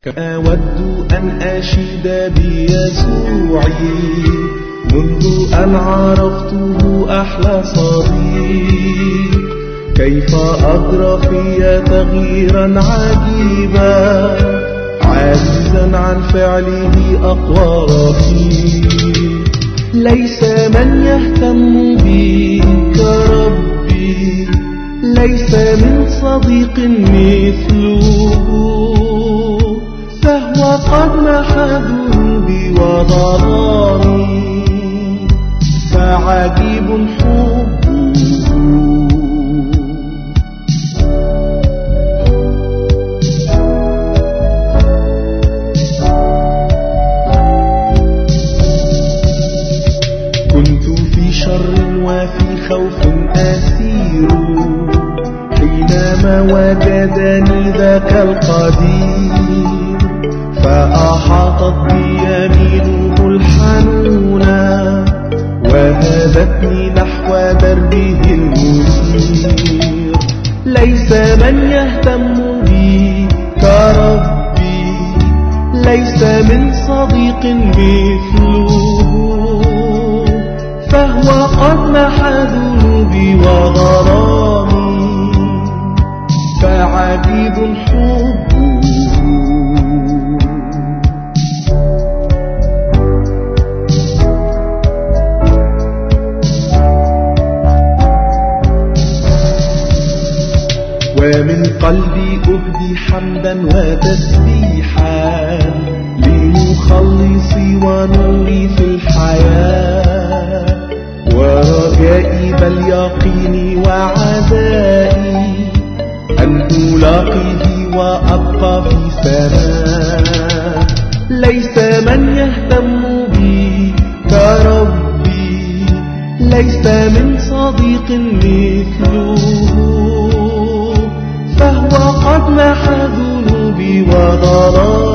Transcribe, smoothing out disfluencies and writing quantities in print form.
أود أن أشيد بيسوعي منذ أن عرفته أحلى صديق، كيف أجرى في تغييرا عجيبا عاجزا عن فعله أقوى رفيق. ليس من يهتم بي كربي، ليس من صديق مثله، فهو قد محى ذنوبي وضرري، فعجيب حبه. كنت في شر وفي خوف أسير، حينما وجدني ذاك القدير، فأحاطت بي يمينه الحنونة وهدتني نحو دربه المنير. ليس من يهتم بي كربي، ليس من صديق مثله، فهو قد محى ذنوبي وغرامي، فعجيب حبه. ومن قلبي أهدي حمدا وتسبيحا لمخلصي ونوري في الحياة، ورجائي بل يقيني وعزائي أن ألاقيه وأبقى في سماء. ليس من يهتم بي كربي، ليس من صديق مثله، فهو قد محى ذنوبي وضرري،